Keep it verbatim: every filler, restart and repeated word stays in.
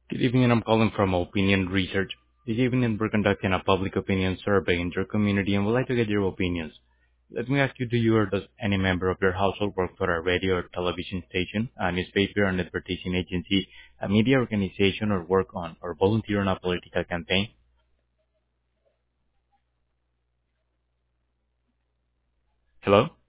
Good evening, I'm calling from Opinion Research. This evening, we're conducting a public opinion survey in your community and would like to get your opinions. Let me ask you, do you or does any member of your household work for a radio or television station, a newspaper, an advertising agency, a media organization, or work on or volunteer on a political campaign? Hello?